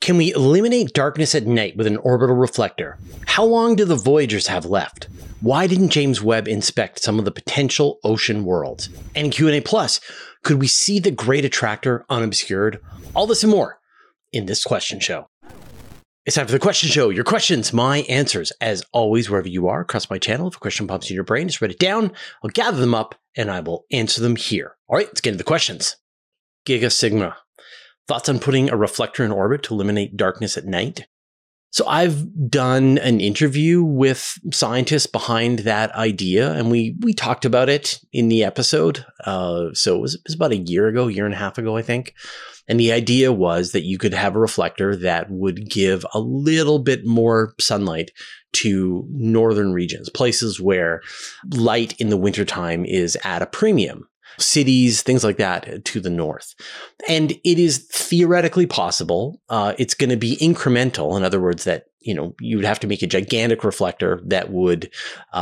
Can we eliminate darkness at night with an orbital reflector? How long do the Voyagers have left? Why didn't James Webb inspect some of the potential ocean worlds? And Q&A Plus, could we see the Great Attractor unobscured? All this and more in this question show. It's time for the question show. Your questions, my answers. As always, wherever you are across my channel, if a question pops in your brain, just write it down. I'll gather them up and I will answer them here. All right, let's get into the questions. Giga Sigma. Thoughts on putting a reflector in orbit to eliminate darkness at night? So I've done an interview with scientists behind that idea, and we talked about it in the episode. So it was about a year and a half ago, I think. And the idea was that you could have a reflector that would give a little bit more sunlight to northern regions, places where light in the wintertime is at a premium. Cities, things like that to the north. And it is theoretically possible. It's going to be incremental. In other words, that, you would have to make a gigantic reflector that would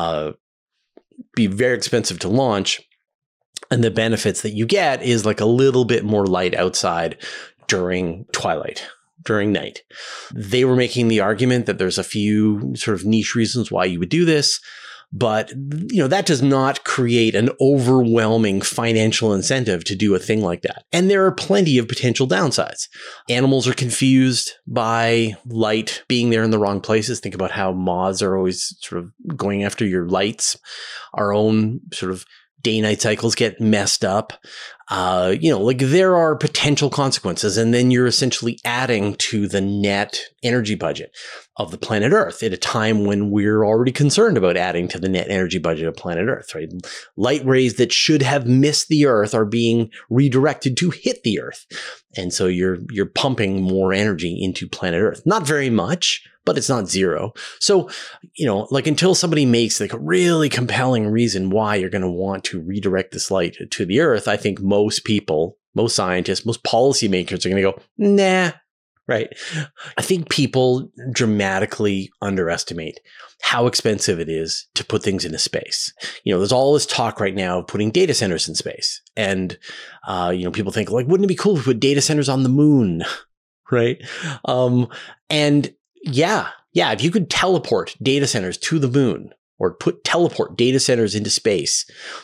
be very expensive to launch. And the benefits that you get is like a little bit more light outside during twilight, during night. They were making the argument that there's a few sort of niche reasons why you would do this. But, that does not create an overwhelming financial incentive to do a thing like that. And there are plenty of potential downsides. Animals are confused by light being there in the wrong places. Think about how moths are always sort of going after your lights. Our own sort of day-night cycles get messed up. There are potential consequences, and then you're essentially adding to the net energy budget of the planet Earth at a time when we're already concerned about adding to the net energy budget of planet Earth, right? Light rays that should have missed the Earth are being redirected to hit the Earth. And so you're pumping more energy into planet Earth. Not very much, but it's not zero. So, until somebody makes like a really compelling reason why you're going to want to redirect this light to the Earth, I think most people, most scientists, most policymakers are going to go, nah, right? I think people dramatically underestimate how expensive it is to put things into space. There's all this talk right now of putting data centers in space. And, people think like, wouldn't it be cool if we put data centers on the moon? Right. If you could teleport data centers to the moon or teleport data centers into space,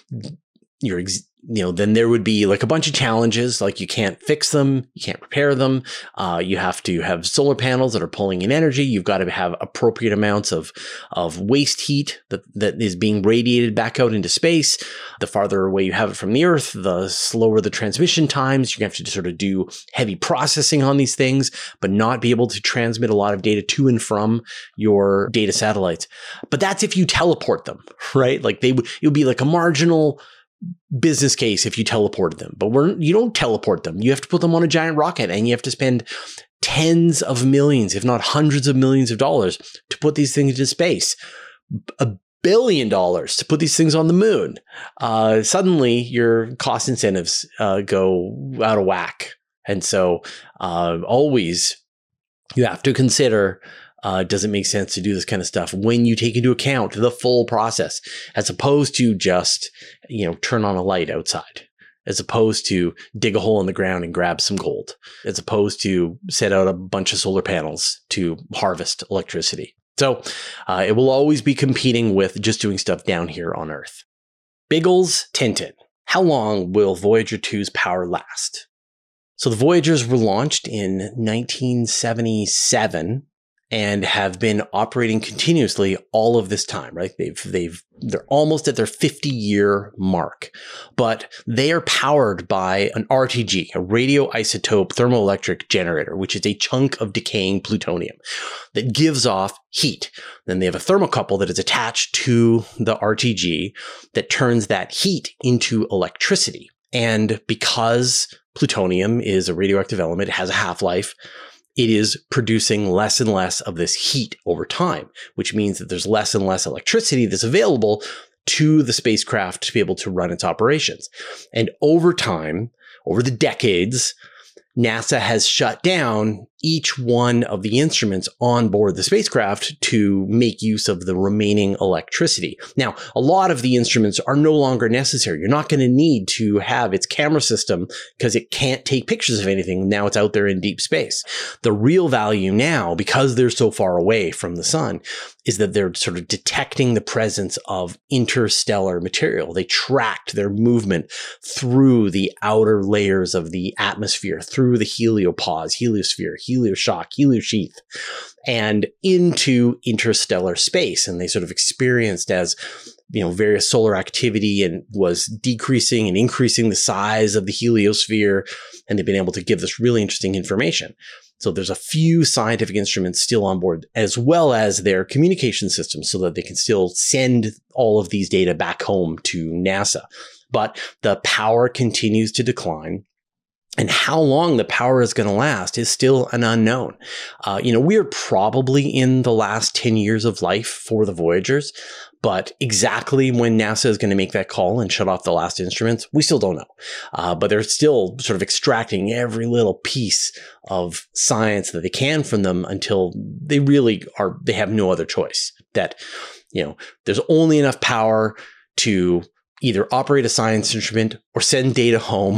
then there would be like a bunch of challenges, like you can't fix them, you can't repair them. You have to have solar panels that are pulling in energy. You've got to have appropriate amounts of waste heat that is being radiated back out into space. The farther away you have it from the Earth, the slower the transmission times. You have to sort of do heavy processing on these things, but not be able to transmit a lot of data to and from your data satellites. But that's if you teleport them, right? Like it would be like a marginal business case if you teleported them, but you don't teleport them. You have to put them on a giant rocket, and you have to spend tens of millions, if not hundreds of millions of dollars to put these things into space. $1 billion to put these things on the moon. Suddenly your cost incentives go out of whack. And so always you have to consider, does it make sense to do this kind of stuff when you take into account the full process, as opposed to just, turn on a light outside, as opposed to dig a hole in the ground and grab some gold, as opposed to set out a bunch of solar panels to harvest electricity. So it will always be competing with just doing stuff down here on Earth. Biggles Tintin. How long will Voyager 2's power last? So the Voyagers were launched in 1977. And have been operating continuously all of this time, right? They're almost at their 50-year mark, but they are powered by an RTG, a radioisotope thermoelectric generator, which is a chunk of decaying plutonium that gives off heat. Then they have a thermocouple that is attached to the RTG that turns that heat into electricity. And because plutonium is a radioactive element, it has a half-life, it is producing less and less of this heat over time, which means that there's less and less electricity that's available to the spacecraft to be able to run its operations. And over time, over the decades, NASA has shut down each one of the instruments on board the spacecraft to make use of the remaining electricity. Now, a lot of the instruments are no longer necessary. You're not going to need to have its camera system because it can't take pictures of anything. Now it's out there in deep space. The real value now, because they're so far away from the sun, is that they're sort of detecting the presence of interstellar material. They tracked their movement through the outer layers of the atmosphere, through the heliopause, heliosphere, helioshock, heliosheath, and into interstellar space. And they sort of experienced as, various solar activity and was decreasing and increasing the size of the heliosphere. And they've been able to give this really interesting information. So there's a few scientific instruments still on board, as well as their communication systems, so that they can still send all of these data back home to NASA. But the power continues to decline. And how long the power is going to last is still an unknown. We're probably in the last 10 years of life for the Voyagers, but exactly when NASA is going to make that call and shut off the last instruments, we still don't know. But they're still sort of extracting every little piece of science that they can from them until they have no other choice. That, there's only enough power to either operate a science instrument or send data home.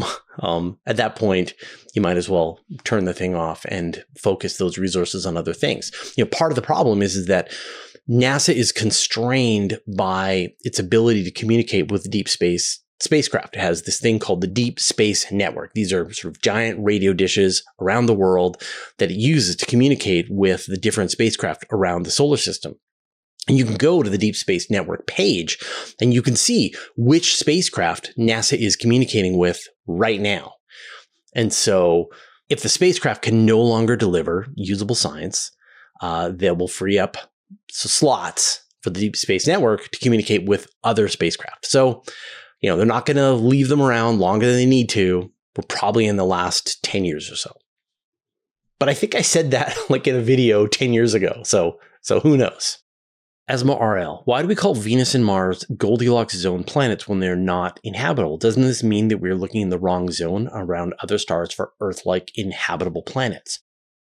At that point, you might as well turn the thing off and focus those resources on other things. Part of the problem is that NASA is constrained by its ability to communicate with the deep space spacecraft. It has this thing called the Deep Space Network. These are sort of giant radio dishes around the world that it uses to communicate with the different spacecraft around the solar system. And you can go to the Deep Space Network page and you can see which spacecraft NASA is communicating with right now. And so if the spacecraft can no longer deliver usable science, they will free up slots for the Deep Space Network to communicate with other spacecraft. So, they're not going to leave them around longer than they need to. We're probably in the last 10 years or so. But I think I said that in a video 10 years ago. So who knows? Asma RL, why do we call Venus and Mars Goldilocks zone planets when they're not inhabitable? Doesn't this mean that we're looking in the wrong zone around other stars for Earth-like inhabitable planets?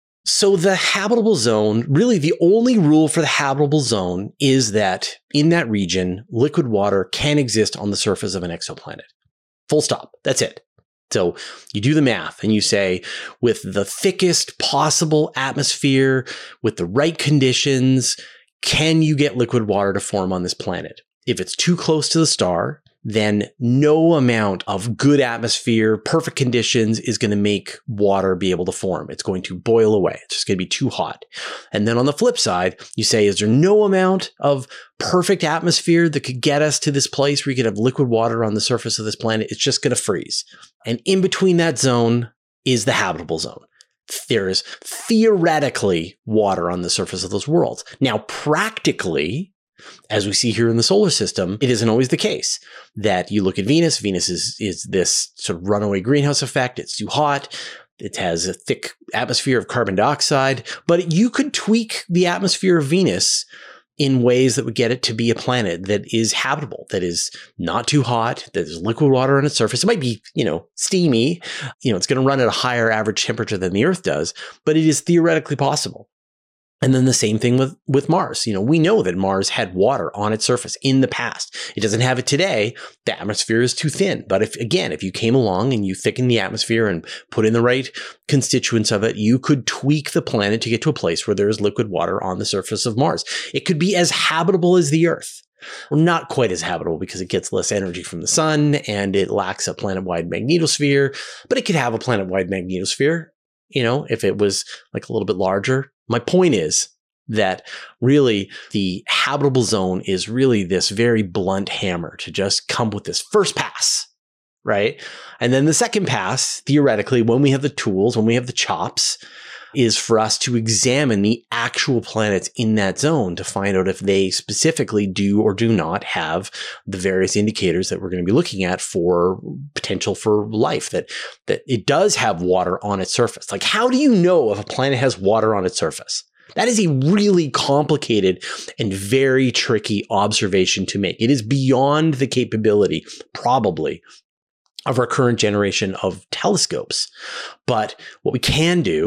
So the habitable zone, really the only rule for the habitable zone is that in that region, liquid water can exist on the surface of an exoplanet. Full stop. That's it. So you do the math and you say, with the thickest possible atmosphere, with the right conditions, can you get liquid water to form on this planet? If it's too close to the star, then no amount of good atmosphere, perfect conditions is going to make water be able to form. It's going to boil away. It's just going to be too hot. And then on the flip side, you say, is there no amount of perfect atmosphere that could get us to this place where you could have liquid water on the surface of this planet? It's just going to freeze. And in between that zone is the habitable zone. There is theoretically water on the surface of those worlds. Now, practically, as we see here in the solar system, it isn't always the case that you look at Venus. Venus is this sort of runaway greenhouse effect. It's too hot. It has a thick atmosphere of carbon dioxide, but you could tweak the atmosphere of Venus in ways that would get it to be a planet that is habitable, that is not too hot, that there's liquid water on its surface. It might be, steamy. It's going to run at a higher average temperature than the Earth does, but it is theoretically possible. And then the same thing with Mars. We know that Mars had water on its surface in the past. It doesn't have it today. The atmosphere is too thin. But if you came along and you thicken the atmosphere and put in the right constituents of it, you could tweak the planet to get to a place where there is liquid water on the surface of Mars. It could be as habitable as the Earth. Well, not quite as habitable because it gets less energy from the sun and it lacks a planet-wide magnetosphere, but it could have a planet-wide magnetosphere, if it was a little bit larger. My point is that really the habitable zone is really this very blunt hammer to just come with this first pass, right? And then the second pass, theoretically, when we have the tools, when we have the chops, is for us to examine the actual planets in that zone to find out if they specifically do or do not have the various indicators that we're going to be looking at for potential for life, that it does have water on its surface. How do you know if a planet has water on its surface? That is a really complicated and very tricky observation to make. It is beyond the capability, probably, of our current generation of telescopes. But what we can do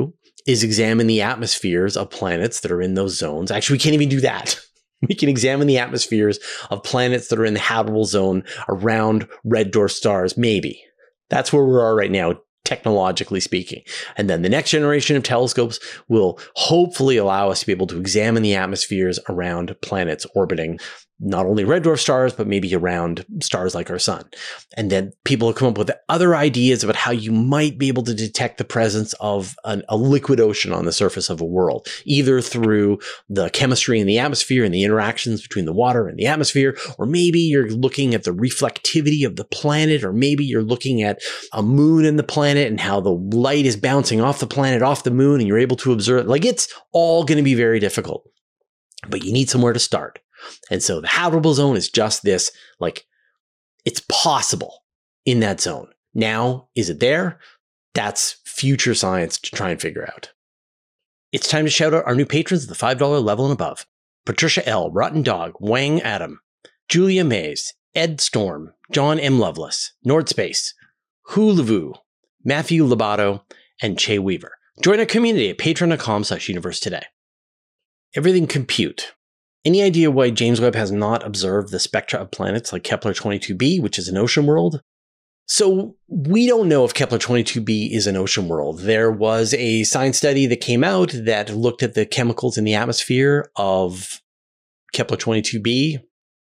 is examine the atmospheres of planets that are in those zones. Actually, we can't even do that. We can examine the atmospheres of planets that are in the habitable zone around red dwarf stars, maybe. That's where we are right now, technologically speaking. And then the next generation of telescopes will hopefully allow us to be able to examine the atmospheres around planets orbiting not only red dwarf stars, but maybe around stars like our sun. And then people have come up with other ideas about how you might be able to detect the presence of a liquid ocean on the surface of a world, either through the chemistry in the atmosphere and the interactions between the water and the atmosphere, or maybe you're looking at the reflectivity of the planet, or maybe you're looking at a moon and the planet and how the light is bouncing off the planet, off the moon, and you're able to observe it. Like, it's all going to be very difficult, but you need somewhere to start. And so the habitable zone is just this, like, it's possible in that zone. Now, is it there? That's future science to try and figure out. It's time to shout out our new patrons at the $5 level and above. Patricia L., Rotten Dog, Wang Adam, Julia Mays, Ed Storm, John M. Lovelace, Nordspace, Hulavu, Matthew Labato, and Che Weaver. Join our community at patreon.com/universe today. Everything compute. Any idea why James Webb has not observed the spectra of planets like Kepler-22b, which is an ocean world? So we don't know if Kepler-22b is an ocean world. There was a science study that came out that looked at the chemicals in the atmosphere of Kepler-22b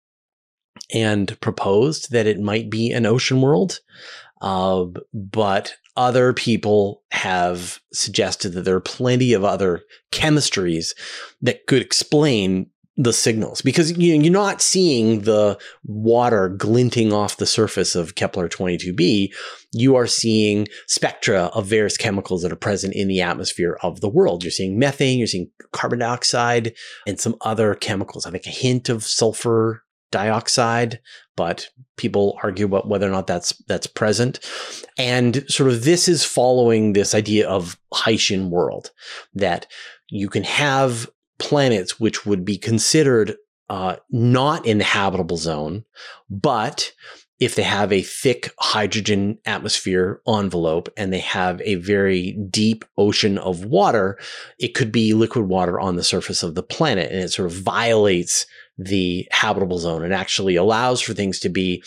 and proposed that it might be an ocean world. But other people have suggested that there are plenty of other chemistries that could explain the signals, because you're not seeing the water glinting off the surface of Kepler-22b. You are seeing spectra of various chemicals that are present in the atmosphere of the world. You're seeing methane, you're seeing carbon dioxide, and some other chemicals. I think a hint of sulfur dioxide, but people argue about whether or not that's present. And sort of this is following this idea of Haitian world, that you can have planets which would be considered not in the habitable zone, but if they have a thick hydrogen atmosphere envelope and they have a very deep ocean of water, it could be liquid water on the surface of the planet, and it sort of violates the habitable zone and actually allows for things to be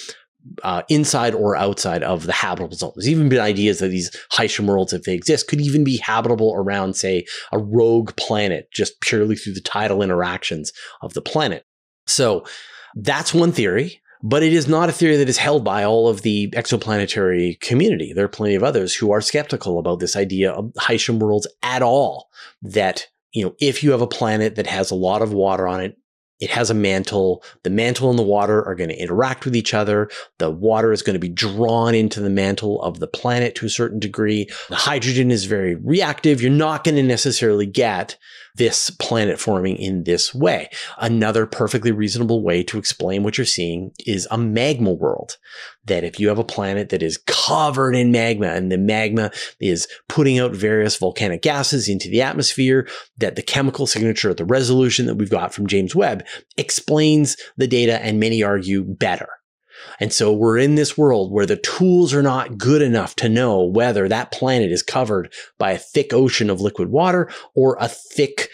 inside or outside of the habitable zone. There's even been ideas that these Haitian worlds, if they exist, could even be habitable around, say, a rogue planet, just purely through the tidal interactions of the planet. So that's one theory, but it is not a theory that is held by all of the exoplanetary community. There are plenty of others who are skeptical about this idea of Haitian worlds at all, that, if you have a planet that has a lot of water on it, it has a mantle. The mantle and the water are going to interact with each other. The water is going to be drawn into the mantle of the planet to a certain degree. The hydrogen is very reactive. You're not going to necessarily get this planet forming in this way. Another perfectly reasonable way to explain what you're seeing is a magma world. That if you have a planet that is covered in magma and the magma is putting out various volcanic gases into the atmosphere, that the chemical signature at the resolution that we've got from James Webb explains the data, and many argue better. And so we're in this world where the tools are not good enough to know whether that planet is covered by a thick ocean of liquid water or a thick,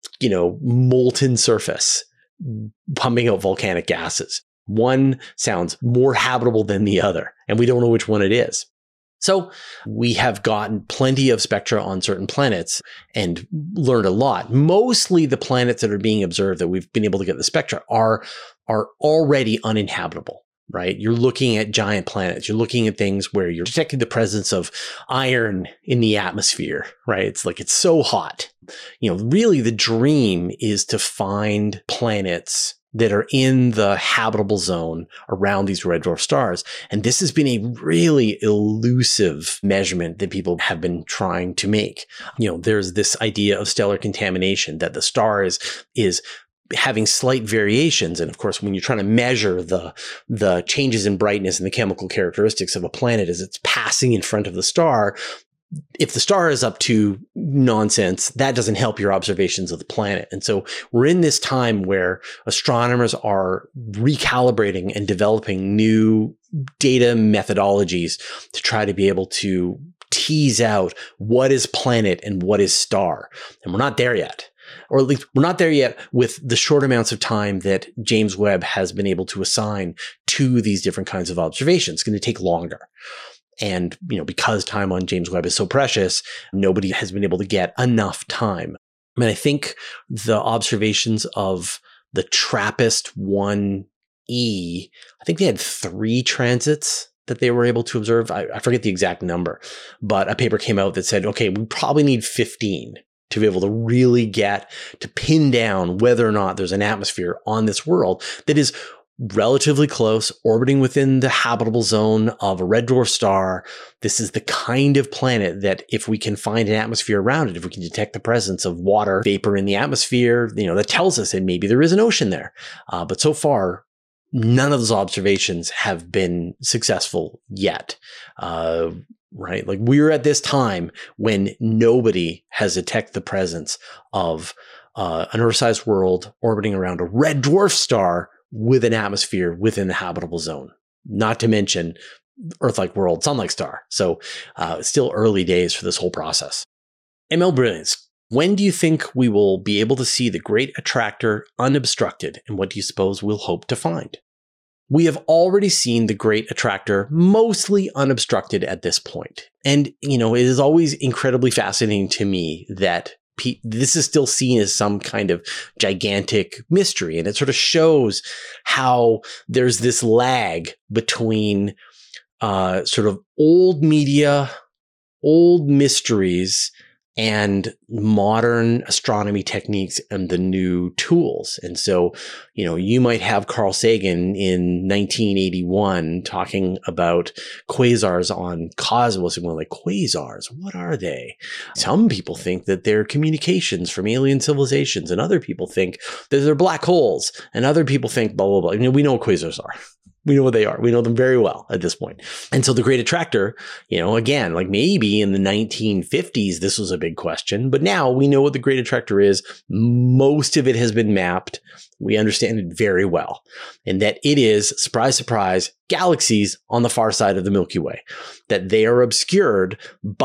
molten surface pumping out volcanic gases. One sounds more habitable than the other, and we don't know which one it is. So we have gotten plenty of spectra on certain planets and learned a lot. Mostly the planets that are being observed that we've been able to get the spectra are already uninhabitable. Right? You're looking at giant planets. You're looking at things where you're detecting the presence of iron in the atmosphere, right? It's like, it's so hot. Really the dream is to find planets that are in the habitable zone around these red dwarf stars. And this has been a really elusive measurement that people have been trying to make. There's this idea of stellar contamination, that the star is having slight variations. And of course, when you're trying to measure the changes in brightness and the chemical characteristics of a planet as it's passing in front of the star, if the star is up to nonsense, that doesn't help your observations of the planet. And so we're in this time where astronomers are recalibrating and developing new data methodologies to try to be able to tease out what is planet and what is star. And we're not there yet. Or at least we're not there yet with the short amounts of time that James Webb has been able to assign to these different kinds of observations. It's going to take longer. And, because time on James Webb is so precious, nobody has been able to get enough time. I mean, I think the observations of the TRAPPIST-1e, I think they had 3 transits that they were able to observe. I forget the exact number, but a paper came out that said, okay, we probably need 15 to be able to really get to pin down whether or not there's an atmosphere on this world that is relatively close, orbiting within the habitable zone of a red dwarf star. This is the kind of planet that if we can find an atmosphere around it, if we can detect the presence of water vapor in the atmosphere, that tells us that maybe there is an ocean there. But so far, none of those observations have been successful yet. Right? Like we're at this time when nobody has detected the presence of an Earth-sized world orbiting around a red dwarf star with an atmosphere within the habitable zone, not to mention Earth-like world, sun-like star. So it's still early days for this whole process. ML Brilliance, when do you think we will be able to see the Great Attractor unobstructed, and what do you suppose we'll hope to find? We have already seen the Great Attractor mostly unobstructed at this point. And, it is always incredibly fascinating to me that this is still seen as some kind of gigantic mystery. And it sort of shows how there's this lag between sort of old media, old mysteries, and modern astronomy techniques and the new tools. And so, you might have Carl Sagan in 1981 talking about quasars on cosmos, and we're like, quasars, what are they? Some people think that they're communications from alien civilizations, and other people think that they're black holes, and other people think blah, blah, blah. We know what quasars are. We know what they are. We know them very well at this point. And so the Great Attractor, again, like maybe in the 1950s, this was a big question, but now we know what the Great Attractor is. Most of it has been mapped. We understand it very well. And that it is, surprise, surprise, galaxies on the far side of the Milky Way, that they are obscured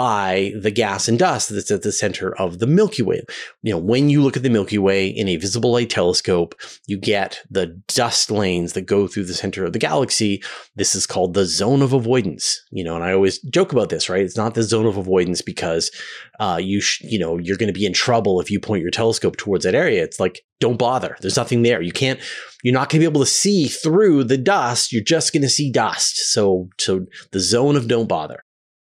by the gas and dust that's at the center of the Milky Way. When you look at the Milky Way in a visible light telescope, you get the dust lanes that go through the center of the galaxy. This is called the zone of avoidance, and I always joke about this, right? It's not the zone of avoidance because you're going to be in trouble if you point your telescope towards that area. It's like, don't bother. There's nothing there. You're not going to be able to see through the dust. You're just going to see dust. So the zone of don't bother.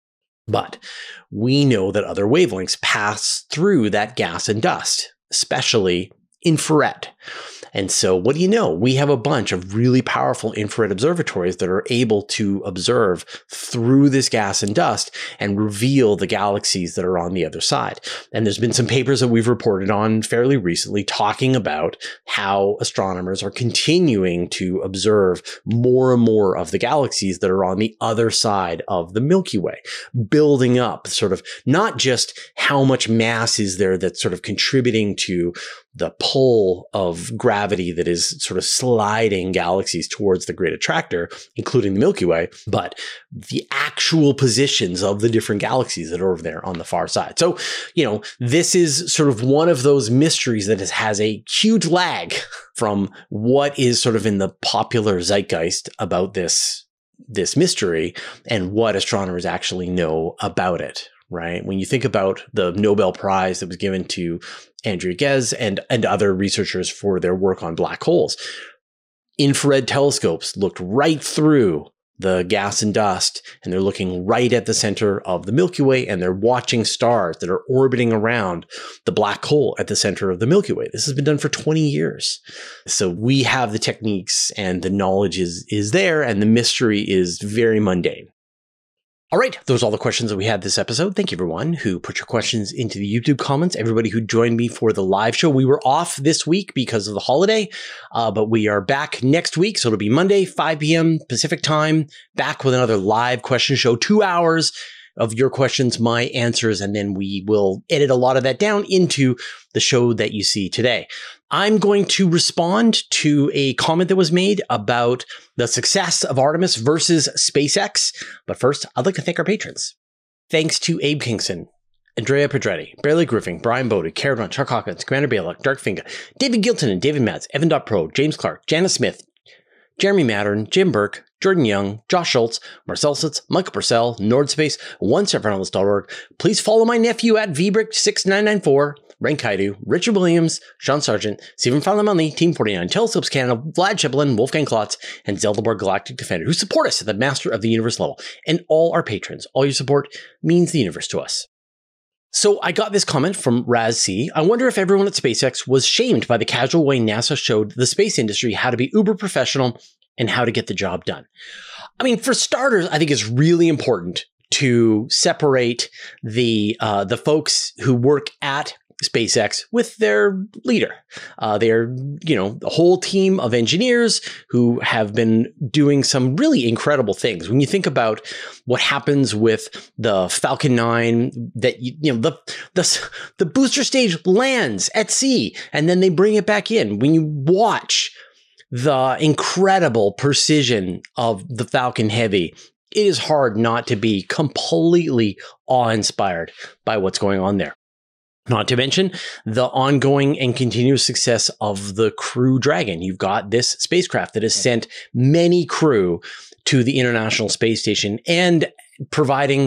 But we know that other wavelengths pass through that gas and dust, especially infrared. And so what do you know? We have a bunch of really powerful infrared observatories that are able to observe through this gas and dust and reveal the galaxies that are on the other side. And there's been some papers that we've reported on fairly recently talking about how astronomers are continuing to observe more and more of the galaxies that are on the other side of the Milky Way, building up sort of not just how much mass is there that's sort of contributing to the pull of gravity that is sort of sliding galaxies towards the Great Attractor, including the Milky Way, but the actual positions of the different galaxies that are over there on the far side. So, this is sort of one of those mysteries that has a huge lag from what is sort of in the popular zeitgeist about this mystery and what astronomers actually know about it. Right? When you think about the Nobel Prize that was given to Andrea Ghez and other researchers for their work on black holes, infrared telescopes looked right through the gas and dust, and they're looking right at the center of the Milky Way, and they're watching stars that are orbiting around the black hole at the center of the Milky Way. This has been done for 20 years. So we have the techniques, and the knowledge is there, and the mystery is very mundane. All right, those are all the questions that we had this episode. Thank you, everyone who put your questions into the YouTube comments, everybody who joined me for the live show. We were off this week because of the holiday, but we are back next week. So it'll be Monday, 5 p.m. Pacific time, back with another live question show, 2 hours of your questions, my answers, and then we will edit a lot of that down into the show that you see today. I'm going to respond to a comment that was made about the success of Artemis versus SpaceX. But first, I'd like to thank our patrons. Thanks to Abe Kingston, Andrea Pedretti, Barely Griffin, Brian Bode, Caradon, Chuck Hawkins, Commander Baylock, Dark Finger, David Gilton and David Matz, Evan.pro, James Clark, Janice Smith, Jeremy Mattern, Jim Burke, Jordan Young, Josh Schultz, Marcel Sitz, Michael Purcell, Nordspace, OneSeparate.org. Please follow my nephew at VBrick6994, Ren Kaidu, Richard Williams, Sean Sargent, Stephen Falamelli, Team 49, Telescopes Canada, Vlad Shepelin, Wolfgang Klotz, and Zeldaborg Galactic Defender, who support us at the Master of the Universe level, and all our patrons. All your support means the universe to us. So I got this comment from Raz C. I wonder if everyone at SpaceX was shamed by the casual way NASA showed the space industry how to be uber professional and how to get the job done. I mean, for starters, I think it's really important to separate the folks who work at SpaceX with their leader. They're, a whole team of engineers who have been doing some really incredible things. When you think about what happens with the Falcon 9, that, the booster stage lands at sea and then they bring it back in. When you watch the incredible precision of the Falcon Heavy, it is hard not to be completely awe-inspired by what's going on there. Not to mention the ongoing and continuous success of the Crew Dragon. You've got this spacecraft that has sent many crew to the International Space Station and providing,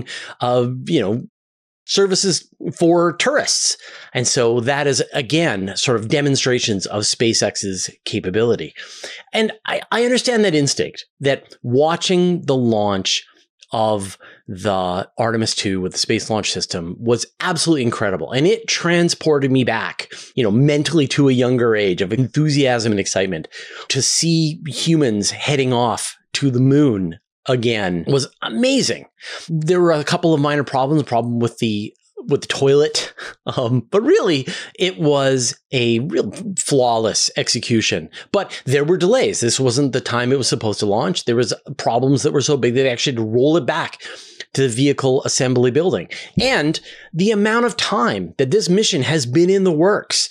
services for tourists. And so that is, again, sort of demonstrations of SpaceX's capability. And I understand that instinct, that watching the launch of the Artemis 2 with the Space Launch System was absolutely incredible. And it transported me back, mentally to a younger age of enthusiasm and excitement. To see humans heading off to the moon again was amazing. There were a couple of minor problems, problem with the toilet, but really it was a real flawless execution. But there were delays. This wasn't the time it was supposed to launch. There was problems that were so big that they actually had to roll it back to the vehicle assembly building. And the amount of time that this mission has been in the works.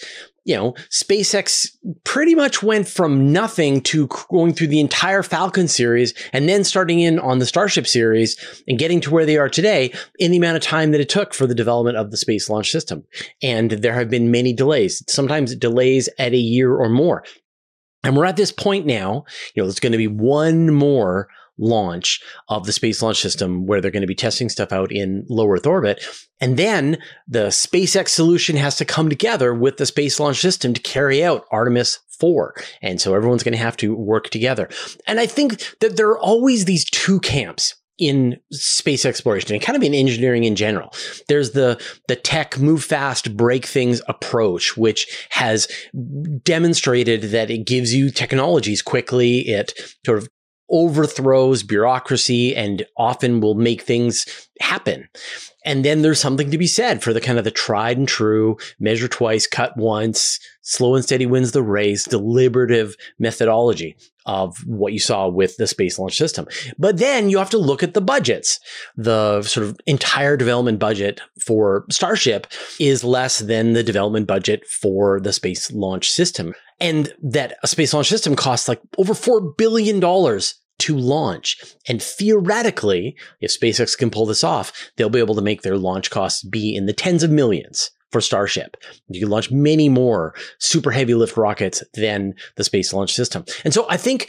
SpaceX pretty much went from nothing to going through the entire Falcon series and then starting in on the Starship series and getting to where they are today in the amount of time that it took for the development of the Space Launch System. And there have been many delays, sometimes delays at a year or more. And we're at this point now, there's going to be one more launch of the Space Launch System where they're going to be testing stuff out in low Earth orbit. And then the SpaceX solution has to come together with the Space Launch System to carry out Artemis 4. And so everyone's going to have to work together. And I think that there are always these two camps in space exploration and kind of in engineering in general. There's the tech move fast, break things approach, which has demonstrated that it gives you technologies quickly. It sort of overthrows bureaucracy and often will make things happen. And then there's something to be said for the kind of the tried and true, measure twice, cut once, slow and steady wins the race, deliberative methodology of what you saw with the Space Launch System. But then you have to look at the budgets. The sort of entire development budget for Starship is less than the development budget for the Space Launch System. And that a Space Launch System costs like over $4 billion to launch. And theoretically, if SpaceX can pull this off, they'll be able to make their launch costs be in the tens of millions for Starship. You can launch many more super heavy lift rockets than the Space Launch System. And so I think,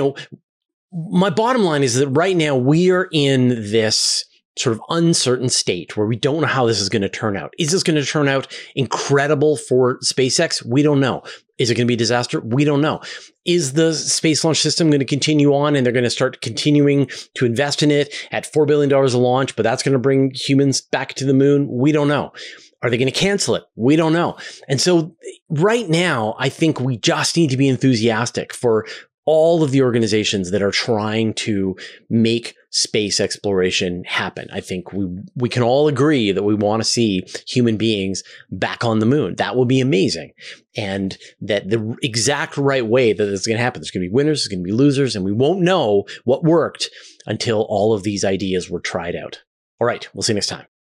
my bottom line is that right now we are in this sort of uncertain state where we don't know how this is going to turn out. Is this going to turn out incredible for SpaceX? We don't know. Is it going to be a disaster? We don't know. Is the Space Launch System going to continue on and they're going to start continuing to invest in it at $4 billion a launch, but that's going to bring humans back to the moon? We don't know. Are they going to cancel it? We don't know. And so right now, I think we just need to be enthusiastic for all of the organizations that are trying to make space exploration happen. I think we can all agree that we want to see human beings back on the moon. That will be amazing. And that the exact right way that it's going to happen, there's going to be winners, there's going to be losers, and we won't know what worked until all of these ideas were tried out. All right, we'll see you next time.